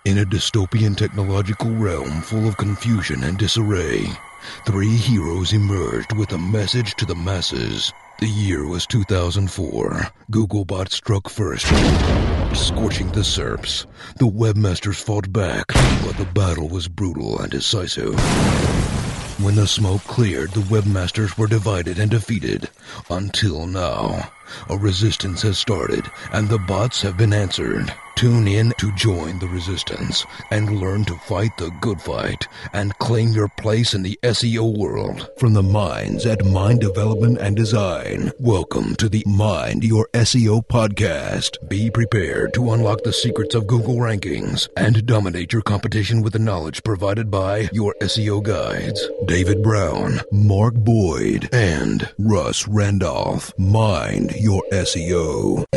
In a dystopian technological realm full of confusion and disarray, three heroes emerged with a message to the masses. The year was 2004. Googlebot struck first, scorching the SERPs. The webmasters fought back, but the battle was brutal and decisive. When the smoke cleared, the webmasters were divided and defeated. Until now, a resistance has started, and the bots have been answered. Tune in to join the resistance and learn to fight the good fight and claim your place in the SEO world. From the minds at Mind Development and Design, welcome to the Mind Your SEO podcast. Be prepared to unlock the secrets of Google rankings and dominate your competition with the knowledge provided by your SEO guides. David Brown, Mark Boyd, and Russ Randolph. Mind Your SEO.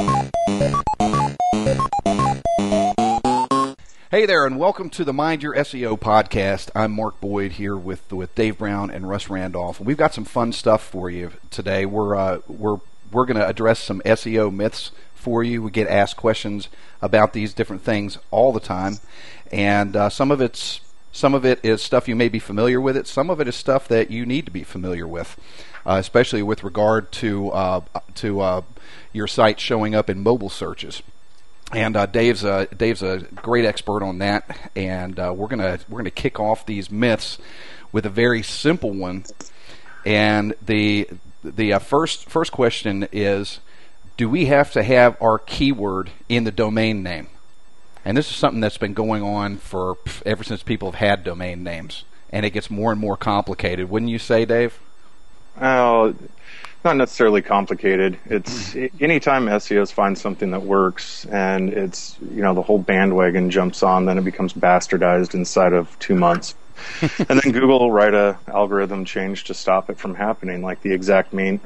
Hey there, and welcome to the Mind Your SEO podcast. I'm Mark Boyd here with Dave Brown and Russ Randolph. We've got some fun stuff for you today. We're going to address some SEO myths for you. We get asked questions about these different things all the time, and some of it is stuff you may be familiar with. Some of it is stuff that you need to be familiar with, especially with regard to your site showing up in mobile searches. And Dave's a great expert on that, and we're gonna kick off these myths with a very simple one. And the first question is, do we have to have our keyword in the domain name? And this is something that's been going on for ever since people have had domain names, and it gets more and more complicated. Wouldn't you say, Dave? Oh, not necessarily complicated. It's anytime SEOs find something that works and it's, the whole bandwagon jumps on, then it becomes bastardized inside of 2 months. And then Google will write a algorithm change to stop it from happening, like the exact domain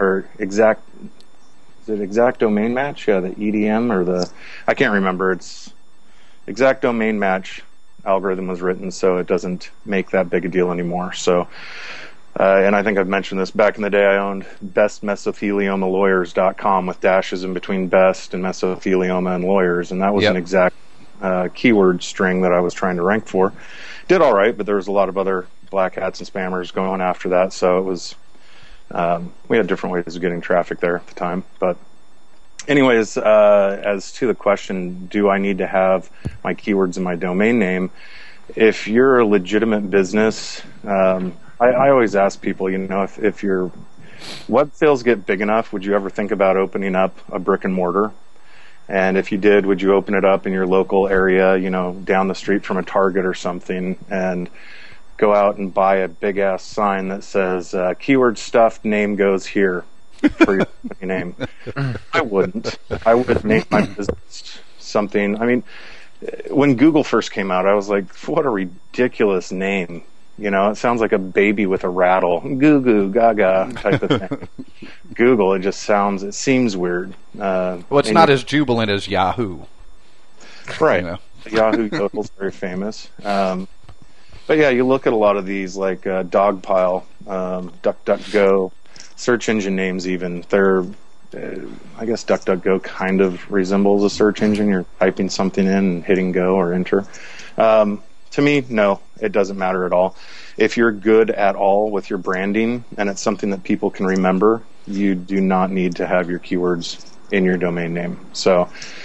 match? Yeah, the EDM or I can't remember. It's exact domain match algorithm was written so it doesn't make that big a deal anymore. So and I think I've mentioned this. Back in the day, I owned bestmesotheliomaLawyers.com with dashes in between best and mesothelioma and lawyers, and that was an exact keyword string that I was trying to rank for. Did all right, but there was a lot of other black hats and spammers going after that, so it was we had different ways of getting traffic there at the time. But anyways, as to the question, do I need to have my keywords in my domain name? If you're a legitimate business, I always ask people, if your web sales get big enough, would you ever think about opening up a brick and mortar? And if you did, would you open it up in your local area, down the street from a Target or something, and go out and buy a big-ass sign that says, keyword stuffed, name goes here for your name? I wouldn't. I would name my business something. I mean, when Google first came out, I was like, what a ridiculous name. It sounds like a baby with a rattle, goo goo gaga type of thing. Google, it seems weird. Well, it's not as jubilant as Yahoo. Right. Yahoo Yodel's very famous. But yeah, you look at a lot of these like Dogpile, DuckDuckGo, search engine names even. They're, I guess DuckDuckGo kind of resembles a search engine. You're typing something in and hitting go or enter. To me, no, it doesn't matter at all. If you're good at all with your branding and it's something that people can remember, you do not need to have your keywords in your domain name. So,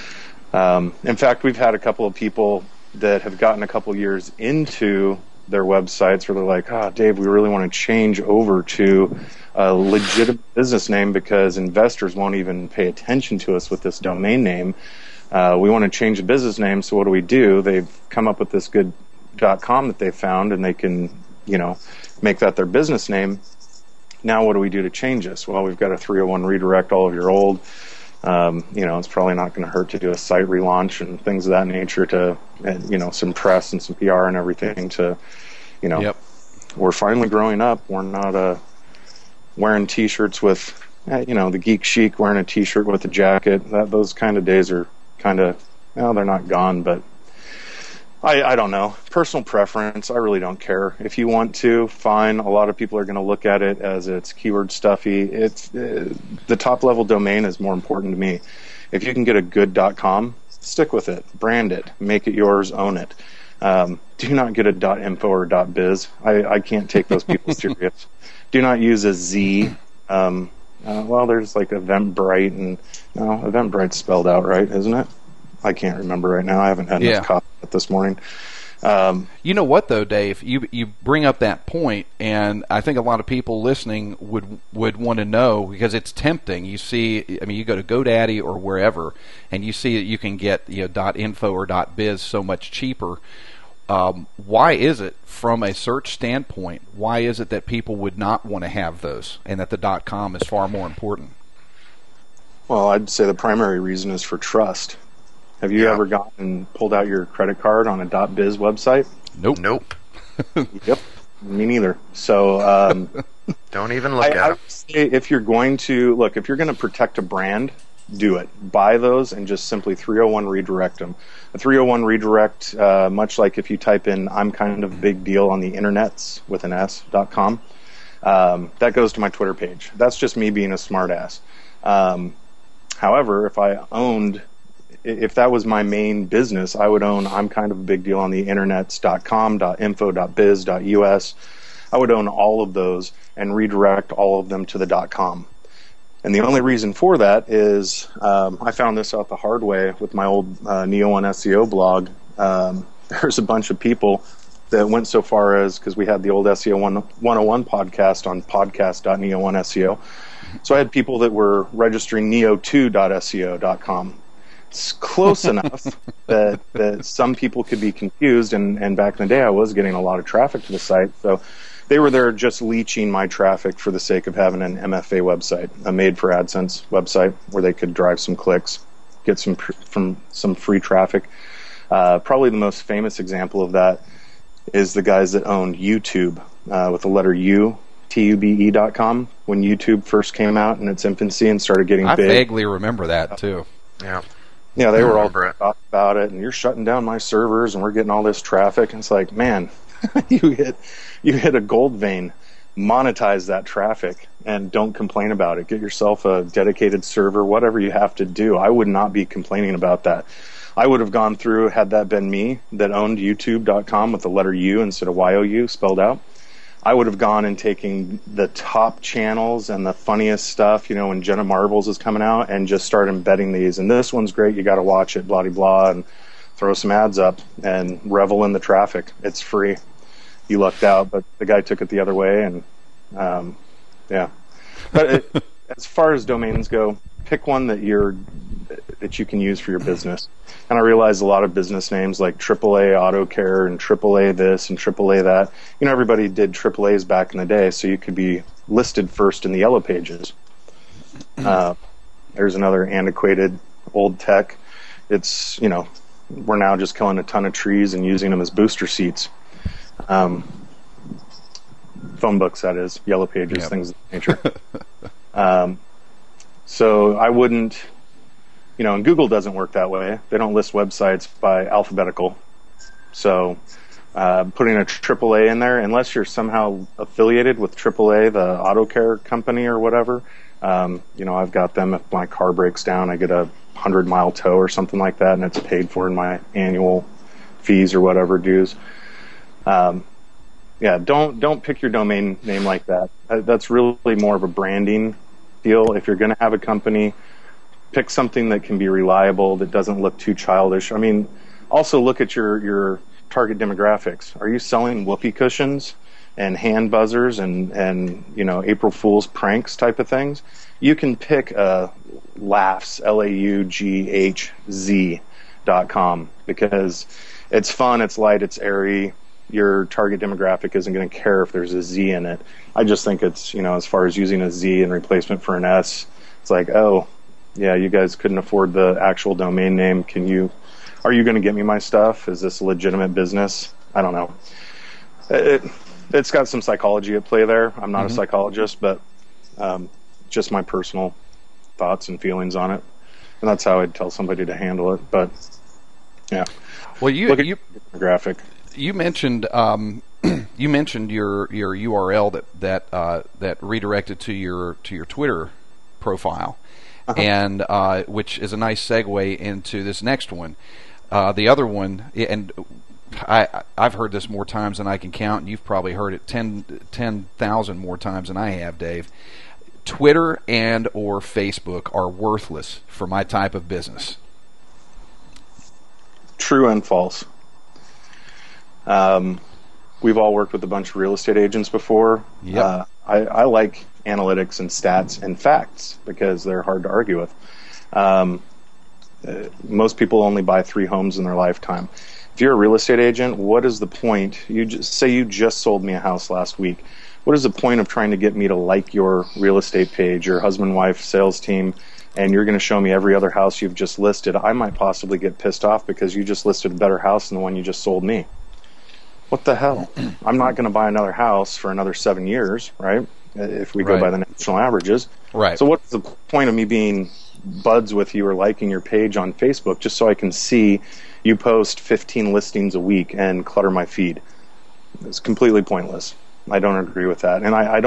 in fact, we've had a couple of people that have gotten a couple years into their websites where they're like, Dave, we really want to change over to a legitimate business name because investors won't even pay attention to us with this domain name. We want to change the business name, so what do? They've come up with this good .com that they found, and they can, make that their business name. Now what do we do to change this? Well, we've got a 301 redirect all of your old. It's probably not going to hurt to do a site relaunch and things of that nature to, some press and some PR and everything to, we're finally growing up. We're not wearing T-shirts with, the geek chic wearing a T-shirt with a jacket. Those kind of days are kind of, they're not gone, but I don't know. Personal preference, I really don't care. If you want to, fine. A lot of people are going to look at it as it's keyword stuffy. It's the top level domain is more important to me. If you can get a good .com, stick with it, brand it, make it yours, own it. Do not get a .info or .biz. I can't take those people serious. Do not use a Z. Well, there's like Eventbrite, and no, Eventbrite's spelled out right, isn't it? I can't remember right now. I haven't had enough coffee this morning. You know what, though, Dave? You bring up that point, and I think a lot of people listening would want to know, because it's tempting. You see, I mean, you go to GoDaddy or wherever, and you see that you can get .info or .biz so much cheaper. Why is it, from a search standpoint, why is it that people would not want to have those, and that the .com is far more important? Well, I'd say the primary reason is for trust. Have you ever gone and pulled out your credit card on a .biz website? Nope. Yep, me neither. So don't even look at I would say if you're going to protect a brand, do it. Buy those and just simply 301 redirect them. A 301 redirect, much like if you type in "I'm kind of big deal" on the internets with an s.com, that goes to my Twitter page. That's just me being a smartass. However, if that was my main business, I would own "I'm kind of a big deal" on the internets.com, .info, .biz, .us. I would own all of those and redirect all of them to the .com. And the only reason for that is I found this out the hard way with my old Neo1 SEO blog. There's a bunch of people that went so far as, because we had the old SEO 101 podcast on podcast.neo1seo. So I had people that were registering neo2.seo.com. It's close enough that some people could be confused, and back in the day I was getting a lot of traffic to the site, so they were there just leeching my traffic for the sake of having an MFA website, a made for AdSense website where they could drive some clicks, get some free traffic. Probably the most famous example of that is the guys that owned YouTube with the letter U, TUBE.com, when YouTube first came out in its infancy and started getting big. I vaguely remember that too. Yeah, they were all talking about it, and you're shutting down my servers, and we're getting all this traffic. And it's like, man, you hit a gold vein. Monetize that traffic, and don't complain about it. Get yourself a dedicated server, whatever you have to do. I would not be complaining about that. I would have gone through, had that been me that owned YouTube.com with the letter U instead of YOU spelled out, I would have gone and taken the top channels and the funniest stuff, when Jenna Marbles is coming out, and just start embedding these. And this one's great, you got to watch it, blah, blah, blah, and throw some ads up and revel in the traffic. It's free. You lucked out, but the guy took it the other way, and yeah. But as far as domains go, pick one that you can use for your business. And I realize a lot of business names like AAA Auto Care and AAA this and AAA that. Everybody did AAAs back in the day, so you could be listed first in the yellow pages. There's another antiquated old tech. It's, we're now just killing a ton of trees and using them as booster seats. Phone books, that is, yellow pages, things of that nature. So I wouldn't, and Google doesn't work that way. They don't list websites by alphabetical. So putting a AAA in there, unless you're somehow affiliated with AAA, the auto care company or whatever, I've got them. If my car breaks down, I get a 100-mile tow or something like that, and it's paid for in my annual fees or whatever dues. Don't pick your domain name like that. That's really more of a branding deal. If you're going to have a company, pick something that can be reliable, that doesn't look too childish. I mean, also look at your target demographics. Are you selling whoopee cushions and hand buzzers and April Fool's pranks type of things? You can pick laughs, LAUGHZ.com, because it's fun, it's light, it's airy. Your target demographic isn't going to care if there's a Z in it. I just think it's, as far as using a Z in replacement for an S, it's like, oh, yeah, you guys couldn't afford the actual domain name. Are you going to get me my stuff? Is this a legitimate business? I don't know. It's got some psychology at play there. I'm not a psychologist, but just my personal thoughts and feelings on it. And that's how I'd tell somebody to handle it. But, yeah. Well, look at your demographic. You mentioned your URL that redirected to your Twitter profile. and which is a nice segue into this next one. The other one, and I've heard this more times than I can count, and you've probably heard it 10,000 more times than I have, Dave. Twitter and or Facebook are worthless for my type of business. True and false. We've all worked with a bunch of real estate agents before. Yep. I like analytics and stats and facts because they're hard to argue with. Most people only buy 3 homes in their lifetime. If you're a real estate agent, what is the point? You just sold me a house last week. What is the point of trying to get me to like your real estate page, your husband-wife sales team, and you're going to show me every other house you've just listed? I might possibly get pissed off because you just listed a better house than the one you just sold me. What the hell? I'm not going to buy another house for another 7 years, right? If we go by the national averages. Right. So what's the point of me being buds with you or liking your page on Facebook just so I can see you post 15 listings a week and clutter my feed? It's completely pointless. I don't agree with that. And I've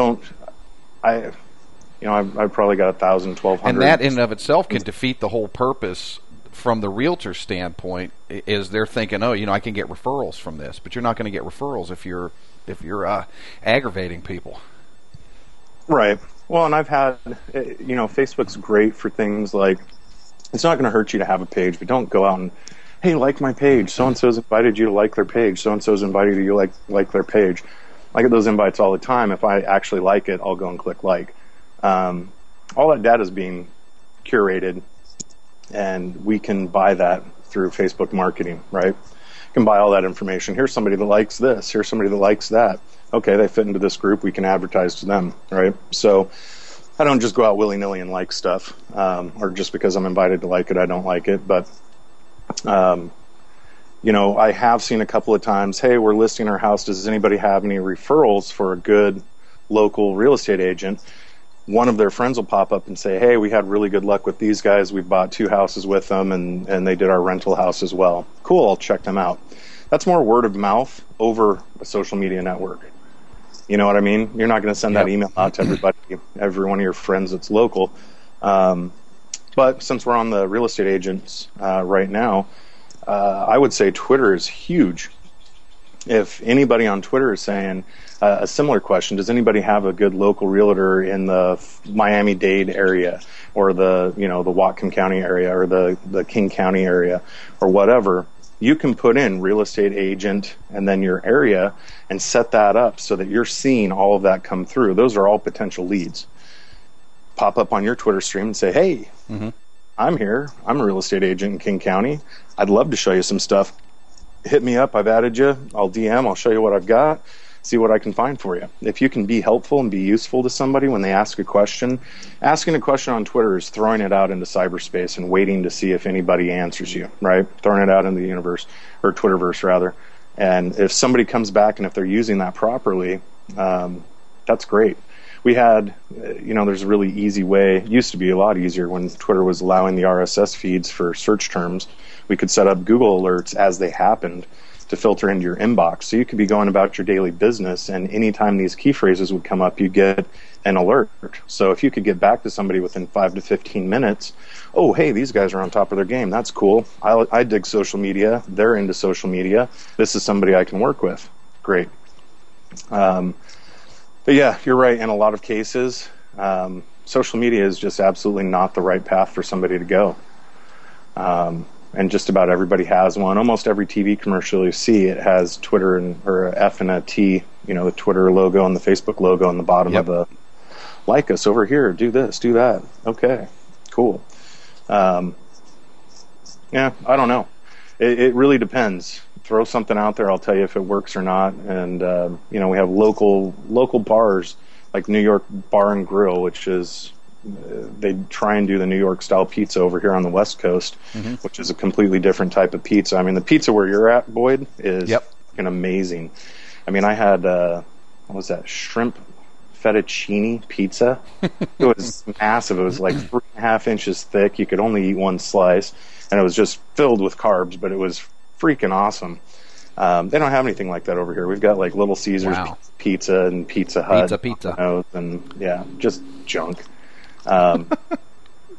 probably got 1,000, 1,200. And that in and of itself can defeat the whole purpose from the realtor standpoint. Is they're thinking, I can get referrals from this, but you're not going to get referrals if you're aggravating people. Right. Well, and I've had, Facebook's great for things like, it's not going to hurt you to have a page, but don't go out and, hey, like my page. So-and-so's invited you to like their page. So-and-so's invited you to like their page. I get those invites all the time. If I actually like it, I'll go and click like. All that data is being curated, and we can buy that through Facebook marketing, right? You can buy all that information. Here's somebody that likes this. Here's somebody that likes that. Okay, they fit into this group. We can advertise to them, right? So I don't just go out willy-nilly and like stuff, or just because I'm invited to like it, I don't like it. But, I have seen a couple of times, hey, we're listing our house. Does anybody have any referrals for a good local real estate agent? One of their friends will pop up and say, hey, we had really good luck with these guys. We bought 2 houses with them, and they did our rental house as well. Cool, I'll check them out. That's more word of mouth over a social media network. You know what I mean? You're not going to send that email out to every one of your friends that's local. But since we're on the real estate agents right now, I would say Twitter is huge. If anybody on Twitter is saying a similar question, does anybody have a good local realtor in the Miami-Dade area or the Whatcom County area or the King County area or whatever, you can put in real estate agent and then your area and set that up so that you're seeing all of that come through. Those are all potential leads. Pop up on your Twitter stream and say, hey, I'm here. I'm a real estate agent in King County. I'd love to show you some stuff. Hit me up. I've added you. I'll DM. I'll show you what I've got. See what I can find for you. If you can be helpful and be useful to somebody when they ask a question, asking a question on Twitter is throwing it out into cyberspace and waiting to see if anybody answers you, right? Throwing it out in the universe, or Twitterverse rather. And if somebody comes back and if they're using that properly, that's great. We had, there's a really easy way. It used to be a lot easier when Twitter was allowing the RSS feeds for search terms. We could set up Google alerts as they happened to filter into your inbox. So you could be going about your daily business, and anytime these key phrases would come up, you get an alert. So if you could get back to somebody within 5 to 15 minutes, oh, hey, these guys are on top of their game. That's cool. I dig social media. They're into social media. This is somebody I can work with. Great. But yeah, you're right. In a lot of cases, social media is just absolutely not the right path for somebody to go. And just about everybody has one. Almost every TV commercial you see, it has Twitter or a F and a T, the Twitter logo and the Facebook logo on the bottom of the, like us over here, do this, do that. Okay, cool. Yeah, I don't know. It really depends. Throw something out there, I'll tell you if it works or not. And, we have local bars like New York Bar and Grill, which is, they try and do the New York style pizza over here on the West Coast, which is a completely different type of pizza. I mean, the pizza where you're at, Boyd, is fucking amazing. I mean, I had, what was that, shrimp fettuccine pizza. It was massive. It was like 3.5 inches thick. You could only eat one slice, and it was just filled with carbs, but it was freaking awesome. They don't have anything like that over here. We've got like Little Caesars pizza and Pizza Hut. Pizza. And yeah, just junk.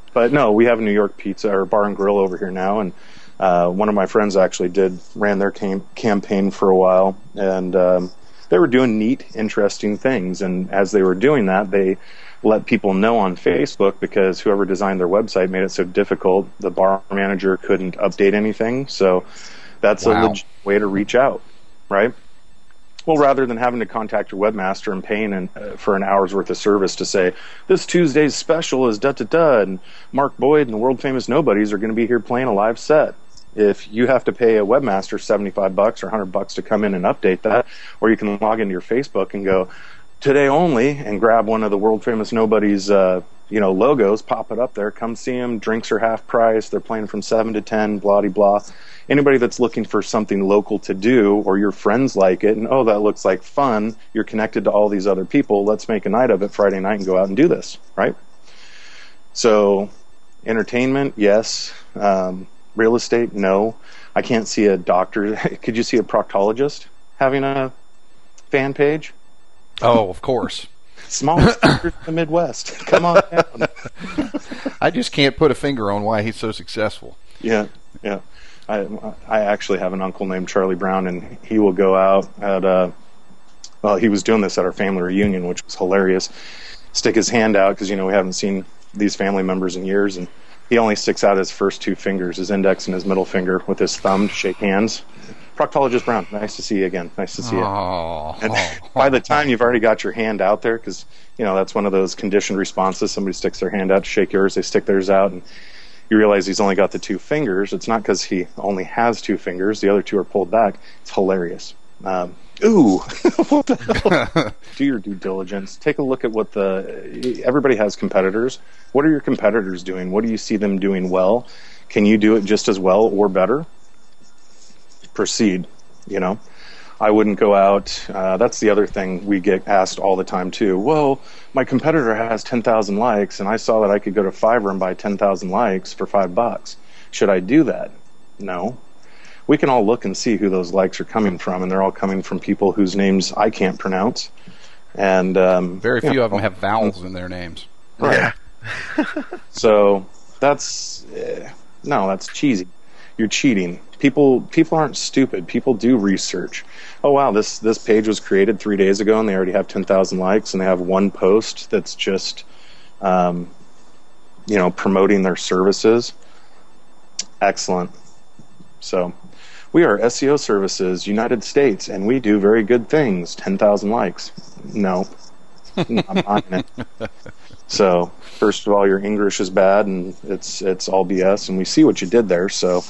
But no, we have a New York Pizza or Bar and Grill over here now, and one of my friends actually ran their campaign for a while, and they were doing neat, interesting things. And as they were doing that, they let people know on Facebook, because whoever designed their website made it so difficult, the bar manager couldn't update anything. So that's a legit way to reach out, right? Well, rather than having to contact your webmaster and paying for an hour's worth of service to say, this Tuesday's special is da-da-da, and Mark Boyd and the world-famous Nobodies are going to be here playing a live set. If you have to pay a webmaster $75 or $100 to come in and update that, or you can log into your Facebook and go, today only, and grab one of the world-famous Nobodies logos, pop it up there, come see them, drinks are half price, they're playing from 7 to 10, blah-de-blah. Anybody that's looking for something local to do, or your friends like it, and oh, that looks like fun, you're connected to all these other people, let's make a night of it Friday night and go out and do this, right? So, entertainment, yes. Real estate, no. I can't see a doctor. Could you see a proctologist having a fan page? Oh, of course. Smallest in the Midwest. Come on down. I just can't put a finger on why he's so successful. Yeah. I actually have an uncle named Charlie Brown, and he will go out at he was doing this at our family reunion, which was hilarious. Stick his hand out, because we haven't seen these family members in years, and he only sticks out his first two fingers, his index and his middle finger, with his thumb to shake hands. Proctologist Brown, nice to see you again. Nice to see you. And by the time you've already got your hand out there, because that's one of those conditioned responses. Somebody sticks their hand out to shake yours, they stick theirs out, and you realize he's only got the two fingers. It's not because he only has two fingers. The other two are pulled back. It's hilarious. Ooh, what the hell? Do your due diligence. Take a look at what everybody has competitors. What are your competitors doing? What do you see them doing well? Can you do it just as well or better? Proceed. I wouldn't go out. That's the other thing we get asked all the time too. Well, my competitor has 10,000 likes, and I saw that I could go to Fiverr and buy 10,000 likes for $5. Should I do that? No. We can all look and see who those likes are coming from, and they're all coming from people whose names I can't pronounce. And very few of them have vowels in their names. Right. Yeah. So that's cheesy. You're cheating. People aren't stupid. People do research. Oh wow, this page was created 3 days ago, and they already have 10,000 likes, and they have one post that's just promoting their services. Excellent. So we are SEO Services United States, and we do very good things. 10,000 likes. No, I'm not in it. So first of all, your English is bad, and it's all BS, and we see what you did there. So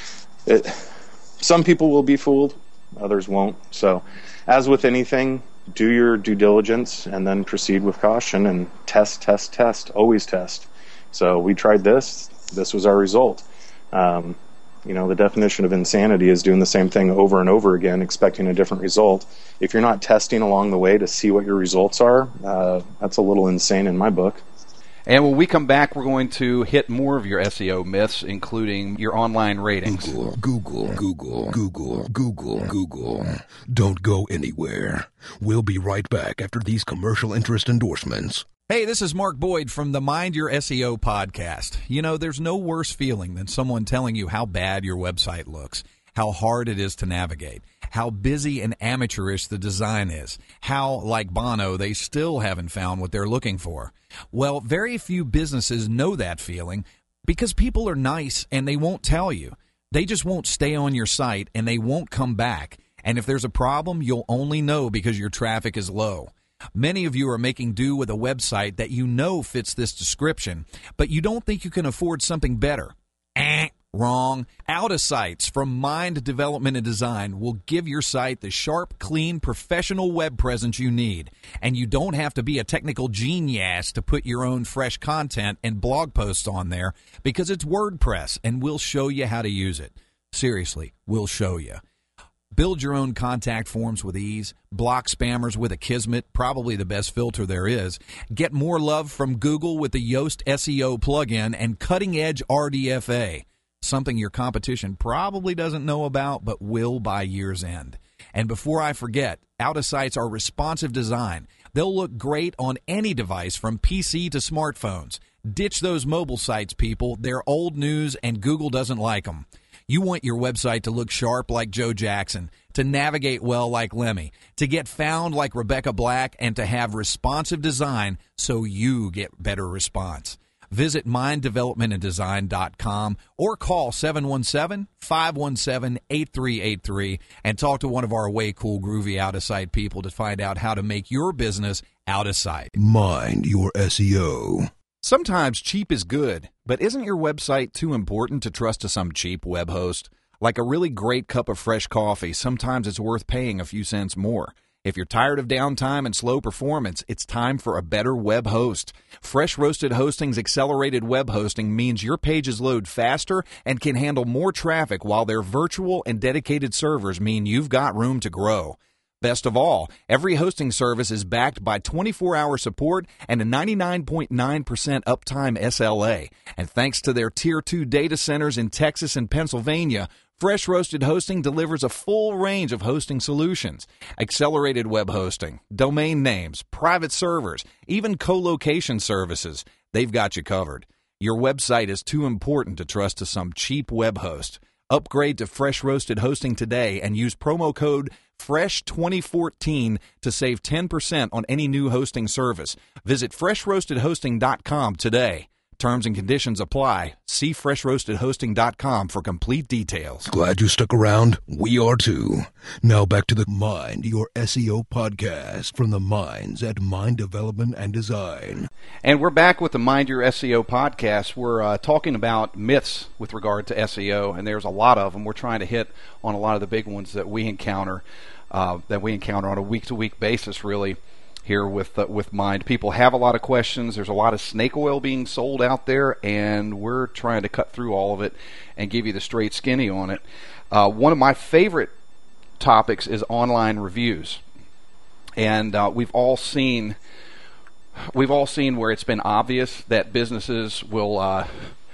some people will be fooled, others won't. So as with anything, do your due diligence and then proceed with caution, and test, always test. So we tried this was our result. The definition of insanity is doing the same thing over and over again, expecting a different result. If you're not testing along the way to see what your results are, that's a little insane in my book. And when we come back, we're going to hit more of your SEO myths, including your online ratings. Google. Don't go anywhere. We'll be right back after these commercial interest endorsements. Hey, this is Mark Boyd from the Mind Your SEO podcast. There's no worse feeling than someone telling you how bad your website looks, how hard it is to navigate, how busy and amateurish the design is, how, like Bono, they still haven't found what they're looking for. Well, very few businesses know that feeling because people are nice and they won't tell you. They just won't stay on your site and they won't come back. And if there's a problem, you'll only know because your traffic is low. Many of you are making do with a website that you know fits this description, but you don't think you can afford something better. Wrong. Out-of-Sites from Mind Development and Design will give your site the sharp, clean, professional web presence you need. And you don't have to be a technical genius to put your own fresh content and blog posts on there because it's WordPress, and we'll show you how to use it. Seriously, we'll show you. Build your own contact forms with ease. Block spammers with Akismet, probably the best filter there is. Get more love from Google with the Yoast SEO plugin and cutting-edge RDFA, something your competition probably doesn't know about but will by year's end. And before I forget, Out-of-Sites are responsive design. They'll look great on any device from PC to smartphones. Ditch those mobile sites, people. They're old news, and Google doesn't like them. You want your website to look sharp like Joe Jackson, to navigate well like Lemmy, to get found like Rebecca Black, and to have responsive design so you get better response. Visit minddevelopmentanddesign.com or call 717-517-8383 and talk to one of our way cool, groovy, out-of-sight people to find out how to make your business out of sight. Mind your SEO. Sometimes cheap is good, but isn't your website too important to trust to some cheap web host? Like a really great cup of fresh coffee, sometimes it's worth paying a few cents more. If you're tired of downtime and slow performance, it's time for a better web host. Fresh Roasted Hosting's accelerated web hosting means your pages load faster and can handle more traffic, while their virtual and dedicated servers mean you've got room to grow. Best of all, every hosting service is backed by 24-hour support and a 99.9% uptime SLA. And thanks to their Tier 2 data centers in Texas and Pennsylvania, Fresh Roasted Hosting delivers a full range of hosting solutions. Accelerated web hosting, domain names, private servers, even co-location services. They've got you covered. Your website is too important to trust to some cheap web host. Upgrade to Fresh Roasted Hosting today and use promo code FRESH2014 to save 10% on any new hosting service. Visit FreshRoastedHosting.com today. Terms and conditions apply. See FreshRoastedHosting.com for complete details. Glad you stuck around? We are too. Now back to the Mind Your SEO podcast from the minds at Mind Development and Design. And we're back with the Mind Your SEO podcast. We're talking about myths with regard to SEO, and there's a lot of them. We're trying to hit on a lot of the big ones that we encounter on a week-to-week basis, really. Here with Mind. People have a lot of questions. There's a lot of snake oil being sold out there, and we're trying to cut through all of it and give you the straight skinny on it. One of my favorite topics is online reviews, and we've all seen where it's been obvious that businesses will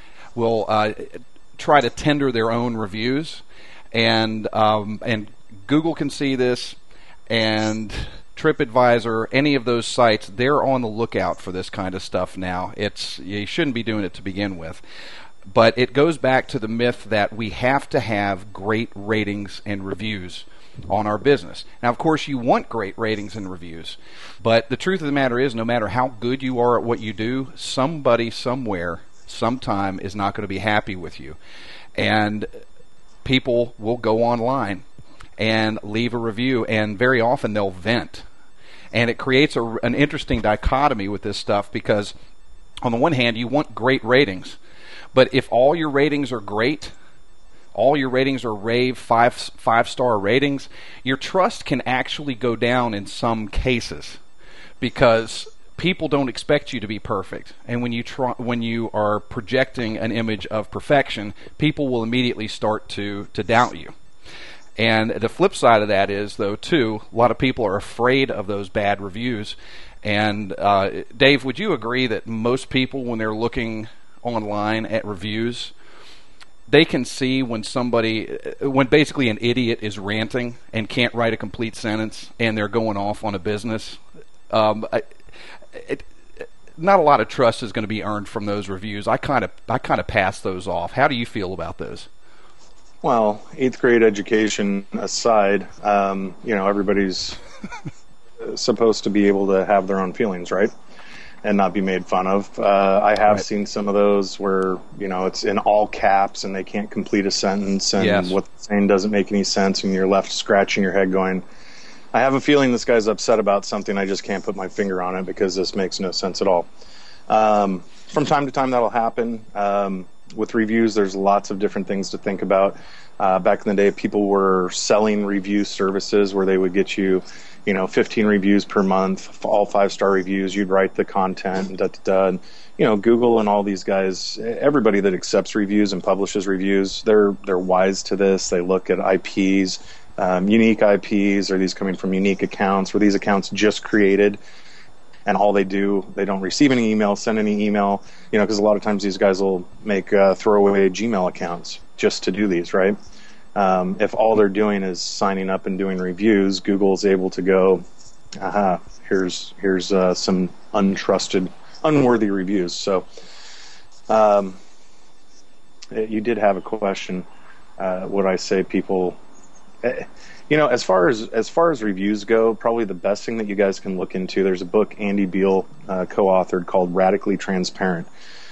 try to tender their own reviews, and Google can see this, and TripAdvisor, any of those sites, they're on the lookout for this kind of stuff now. You shouldn't be doing it to begin with. But it goes back to the myth that we have to have great ratings and reviews on our business. Now, of course, you want great ratings and reviews, but the truth of the matter is, no matter how good you are at what you do, somebody somewhere, sometime is not going to be happy with you. And people will go online and leave a review, and very often they'll vent. And it creates an interesting dichotomy with this stuff, because on the one hand, you want great ratings, but if all your ratings are great, all your ratings are rave five-star ratings, your trust can actually go down in some cases, because people don't expect you to be perfect. And when you are projecting an image of perfection, people will immediately start to doubt you. And the flip side of that is, though, too, a lot of people are afraid of those bad reviews. And Dave, would you agree that most people, when they're looking online at reviews, they can see when basically an idiot is ranting and can't write a complete sentence, and they're going off on a business? Not a lot of trust is going to be earned from those reviews. I kind of pass those off. How do you feel about those? Well, 8th grade education aside, everybody's supposed to be able to have their own feelings, right? And not be made fun of. I have seen some of those where, it's in all caps and they can't complete a sentence, and what they're saying doesn't make any sense, and you're left scratching your head going, I have a feeling this guy's upset about something, I just can't put my finger on it because this makes no sense at all. From time to time that'll happen. With reviews, there's lots of different things to think about. Back in the day, people were selling review services where they would get you, 15 reviews per month, all 5-star reviews. You'd write the content, and Google and all these guys, everybody that accepts reviews and publishes reviews, they're wise to this. They look at IPs, unique IPs. Are these coming from unique accounts? Were these accounts just created? And all they do, they don't receive any email, send any email, because a lot of times these guys will make throwaway Gmail accounts just to do these, right? If all they're doing is signing up and doing reviews, Google's able to go, here's some untrusted, unworthy reviews. So You did have a question. Would I say people? As far as reviews go, probably the best thing that you guys can look into. There's a book Andy Beal co-authored called "Radically Transparent."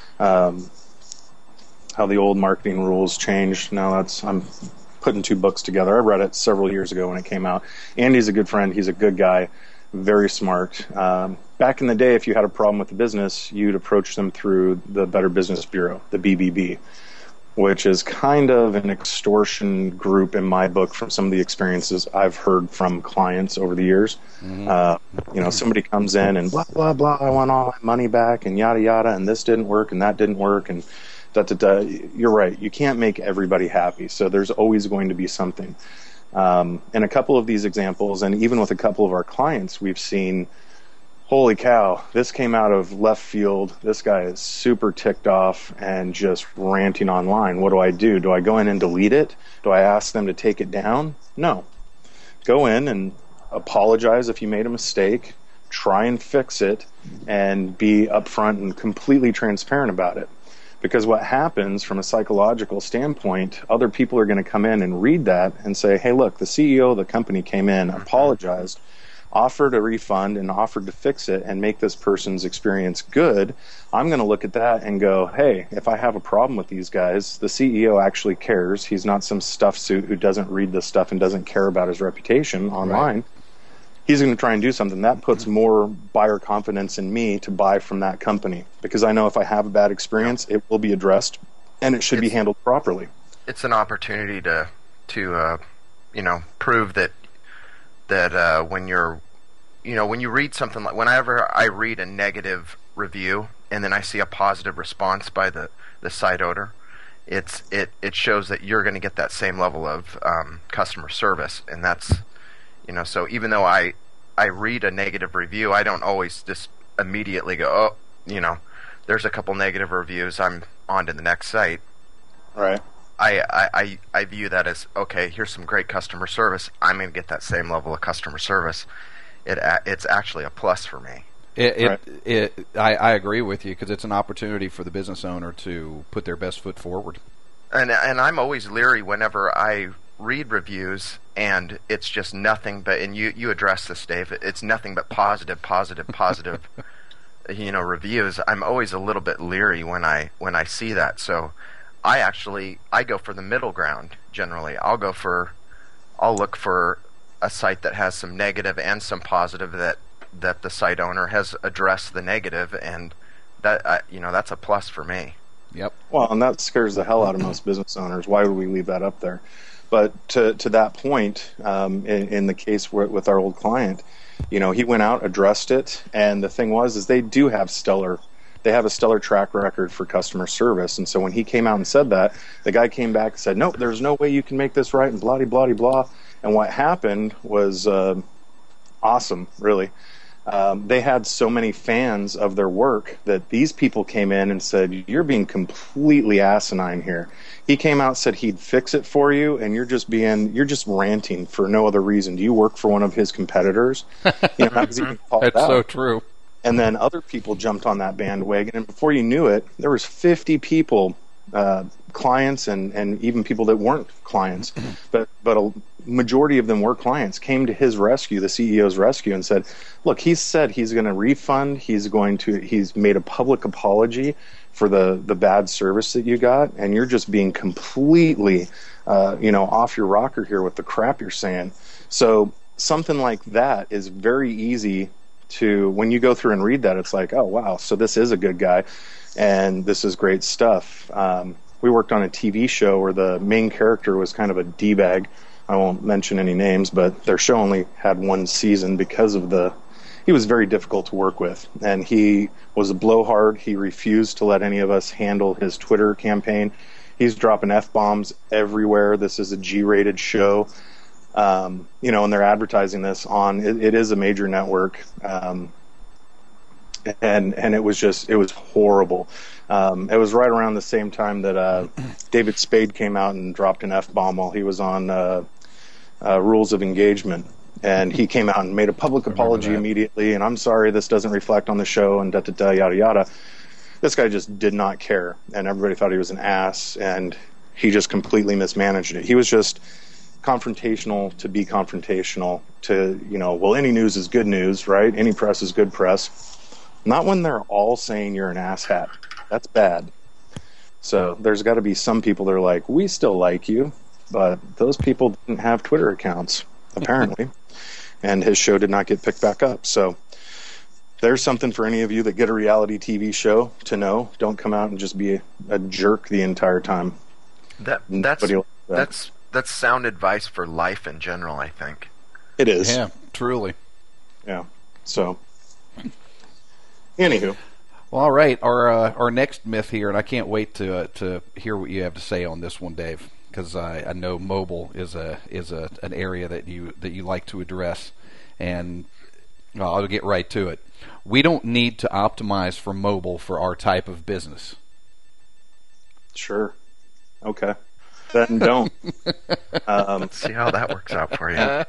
How the old marketing rules changed. Now I'm putting two books together. I read it several years ago when it came out. Andy's a good friend. He's a good guy, very smart. Back in the day, if you had a problem with the business, you'd approach them through the Better Business Bureau, the BBB, which is kind of an extortion group in my book from some of the experiences I've heard from clients over the years. Mm-hmm. Somebody comes in and blah, blah, blah, I want all my money back and yada, yada, and this didn't work and that didn't work and da-da-da. You're right. You can't make everybody happy, so there's always going to be something. In a couple of these examples, and even with a couple of our clients, we've seen, holy cow, this came out of left field. This guy is super ticked off and just ranting online. What do? Do I go in and delete it? Do I ask them to take it down? No. Go in and apologize if you made a mistake, try and fix it, and be upfront and completely transparent about it. Because what happens from a psychological standpoint, other people are going to come in and read that and say, hey, look, the CEO of the company came in, apologized, offered a refund, and offered to fix it and make this person's experience good. I'm going to look at that and go, hey, if I have a problem with these guys, the CEO actually cares. He's not some stuff suit who doesn't read this stuff and doesn't care about his reputation online. Right. He's going to try and do something. That puts more buyer confidence in me to buy from that company, because I know if I have a bad experience, it will be addressed and it should be handled properly. It's an opportunity to prove that when you read something, like whenever I read a negative review and then I see a positive response by the site owner, it shows that you're going to get that same level of customer service, and that's. So even though I read a negative review, I don't always just immediately go, there's a couple negative reviews, I'm on to the next site. Right. I view that as, okay, here's some great customer service. I'm going to get that same level of customer service. It's actually a plus for me. I agree with you, because it's an opportunity for the business owner to put their best foot forward. And I'm always leery whenever I read reviews and it's just nothing but, and you address this, Dave, it's nothing but positive reviews. I'm always a little bit leery when I see that. So I go for the middle ground generally. I'll look for a site that has some negative and some positive, that the site owner has addressed the negative, and that that's a plus for me. Yep. Well, and that scares the hell out of most business owners. Why would we leave that up there? But to that point, in the case with our old client, he went out, addressed it, and the thing is they have a stellar track record for customer service. And so when he came out and said that, the guy came back and said, no, there's no way you can make this right, and blah, blah, blah. And what happened was awesome, really. They had so many fans of their work that these people came in and said, you're being completely asinine here. He came out and said he'd fix it for you, and you're just ranting for no other reason. Do you work for one of his competitors? That's so true. And then other people jumped on that bandwagon, and before you knew it, there was 50 people, clients and even people that weren't clients, but a majority of them were clients, came to his rescue, the CEO's rescue, and said, look, he said he's going to refund, he's made a public apology for the bad service that you got, and you're just being completely off your rocker here with the crap you're saying. So something like that is very easy to, when you go through and read that, it's like, oh wow, so this is a good guy and this is great stuff. We worked on a TV show where the main character was kind of a D-bag. I won't mention any names, but their show only had one season because of he was very difficult to work with, and he was a blowhard. He refused to let any of us handle his Twitter campaign. He's dropping F-bombs everywhere. This is a G-rated show, and they're advertising this on, it is a major network, and it was horrible. It was right around the same time that David Spade came out and dropped an F-bomb while he was on Rules of Engagement. And he came out and made a public apology immediately, and I'm sorry, this doesn't reflect on the show, and da-da-da, yada, yada. This guy just did not care, and everybody thought he was an ass, and he just completely mismanaged it. He was just confrontational to be confrontational to, well, any news is good news, right? Any press is good press. Not when they're all saying you're an asshat. That's bad. So there's got to be some people that are like, we still like you, but those people didn't have Twitter accounts, apparently, and his show did not get picked back up. So there's something for any of you that get a reality TV show to know. Don't come out and just be a jerk the entire time. That's sound advice for life in general, I think. It is. Yeah, truly. Yeah. So, anywho. Well, all right. Our next myth here, and I can't wait to hear what you have to say on this one, Dave, because I know mobile is an area that you like to address, and I'll get right to it. We don't need to optimize for mobile for our type of business. Sure. Okay. Then don't. Let's see how that works out for you.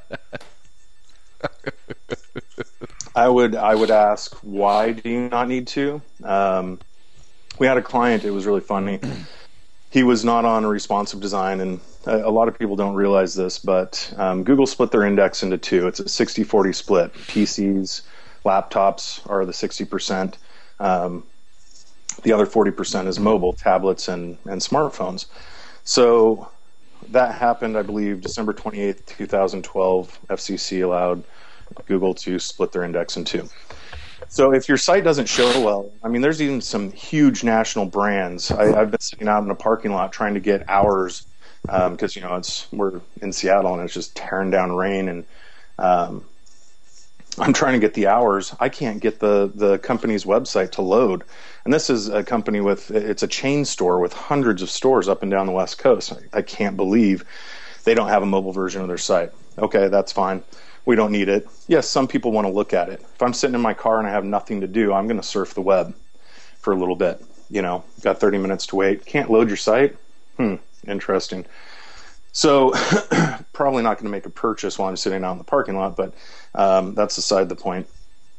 I would ask, why do you not need to? We had a client, it was really funny. He was not on a responsive design, and a lot of people don't realize this, but Google split their index into two. It's a 60-40 split. PCs, laptops are the 60%. The other 40% is mobile, tablets, and smartphones. So that happened, I believe, December 28th, 2012. FCC allowed Google to split their index in two. So if your site doesn't show well, I mean, there's even some huge national brands. I've been sitting out in a parking lot trying to get hours because, we're in Seattle and it's just tearing down rain, and I'm trying to get the hours. I can't get the company's website to load. And this is a company it's a chain store with hundreds of stores up and down the West Coast. I can't believe they don't have a mobile version of their site. Okay, that's fine. We don't need it. Yes, some people want to look at it. If I'm sitting in my car and I have nothing to do, I'm going to surf the web for a little bit. Got 30 minutes to wait. Can't load your site? Interesting. So probably not going to make a purchase while I'm sitting out in the parking lot, but that's aside the point.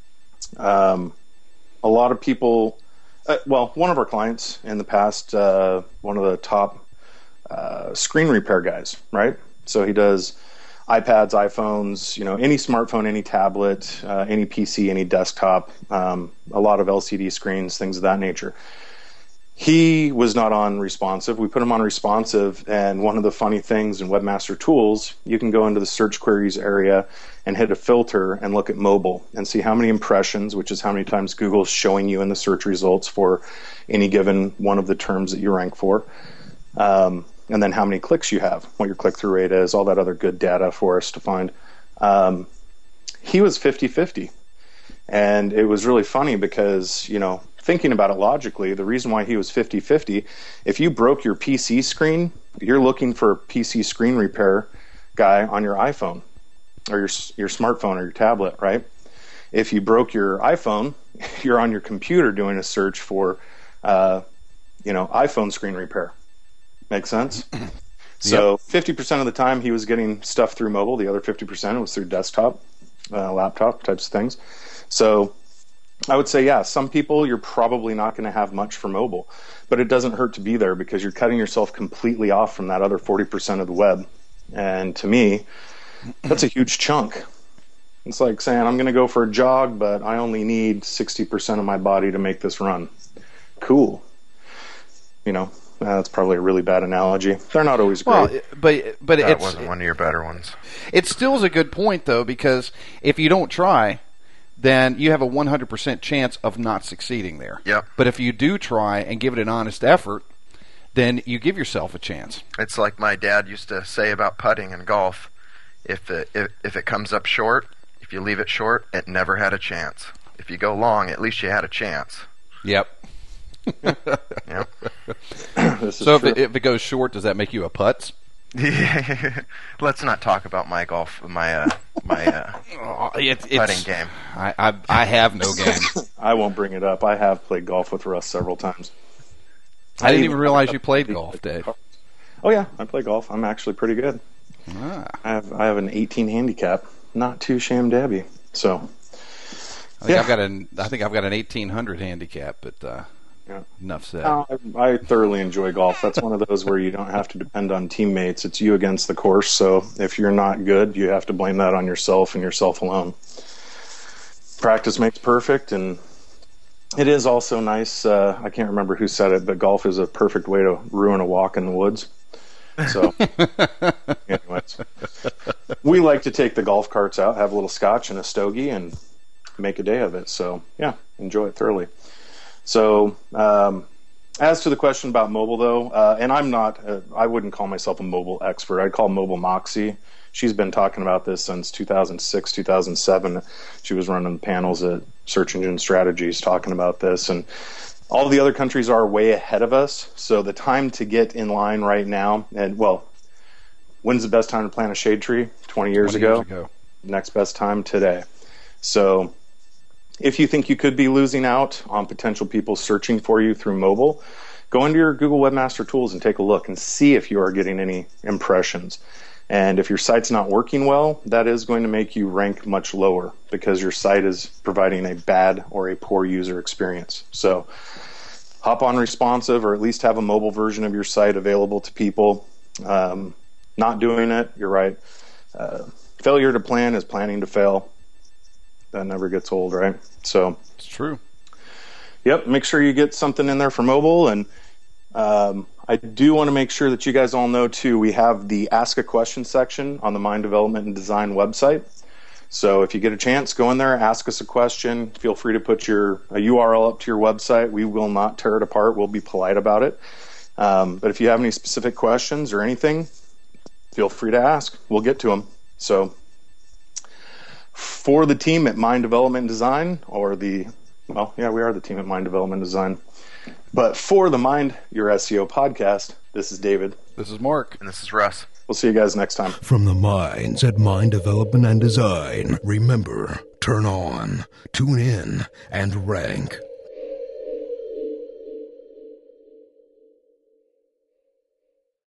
A lot of people, one of our clients in the past, one of the top screen repair guys, right? So he does iPads, iPhones, any smartphone, any tablet, any PC, any desktop, a lot of LCD screens, things of that nature. He was not on responsive. We put him on responsive, and one of the funny things in Webmaster Tools, you can go into the search queries area and hit a filter and look at mobile and see how many impressions, which is how many times Google's showing you in the search results for any given one of the terms that you rank for, and then how many clicks you have, what your click-through rate is, all that other good data for us to find. He was 50-50, and it was really funny because, thinking about it logically, the reason why he was 50-50, if you broke your PC screen, you're looking for a PC screen repair guy on your iPhone or your smartphone or your tablet, right? If you broke your iPhone, you're on your computer doing a search for, iPhone screen repair. Make sense? So 50% of the time he was getting stuff through mobile. The other 50% was through desktop, laptop types of things. So I would say, yeah, some people you're probably not going to have much for mobile, but it doesn't hurt to be there because you're cutting yourself completely off from that other 40% of the web. And to me, that's a huge chunk. It's like saying I'm going to go for a jog, but I only need 60% of my body to make this run. Cool. That's probably a really bad analogy. They're not always great. Well, but that wasn't one of your better ones. It still is a good point, though, because if you don't try, then you have a 100% chance of not succeeding there. Yep. But if you do try and give it an honest effort, then you give yourself a chance. It's like my dad used to say about putting in golf. If it comes up short, if you leave it short, it never had a chance. If you go long, at least you had a chance. Yep. Yep. So if it goes short, does that make you a putz? Let's not talk about my golf, my putting game. I have no game. I won't bring it up. I have played golf with Russ several times. I didn't even realize you played golf, Dave. Oh yeah, I play golf. I'm actually pretty good. I have an 18 handicap, not too sham-dabby. So I think I've got an 1800 handicap, but Yeah. Enough said. I thoroughly enjoy golf. That's one of those where you don't have to depend on teammates. It's you against the course. So if you're not good, you have to blame that on yourself and yourself alone. Practice makes perfect, and it is also nice. I can't remember who said it, but golf is a perfect way to ruin a walk in the woods. So, anyways, we like to take the golf carts out, have a little scotch and a stogie, and make a day of it. So, yeah, enjoy it thoroughly. So, as to the question about mobile, though, and I wouldn't call myself a mobile expert. I'd call mobile Moxie. She's been talking about this since 2006, 2007. She was running panels at Search Engine Strategies talking about this. And all the other countries are way ahead of us. So the time to get in line right now, and well, when's the best time to plant a shade tree? 20 years ago. Next best time today. So if you think you could be losing out on potential people searching for you through mobile, go into your Google Webmaster Tools and take a look and see if you are getting any impressions. And if your site's not working well, that is going to make you rank much lower because your site is providing a bad or a poor user experience. So hop on responsive, or at least have a mobile version of your site available to people. Not doing it, you're right. Failure to plan is planning to fail. That never gets old, right? So it's true. Yep, make sure you get something in there for mobile. And I do want to make sure that you guys all know, too, we have the Ask a Question section on the Mind Development and Design website. So if you get a chance, go in there, ask us a question. Feel free to put a URL up to your website. We will not tear it apart. We'll be polite about it. But if you have any specific questions or anything, feel free to ask. We'll get to them. So for the team at Mind Development and Design, we are the team at Mind Development and Design. But for the Mind Your SEO podcast, this is David. This is Mark. And this is Russ. We'll see you guys next time. From the minds at Mind Development and Design, remember, turn on, tune in, and rank.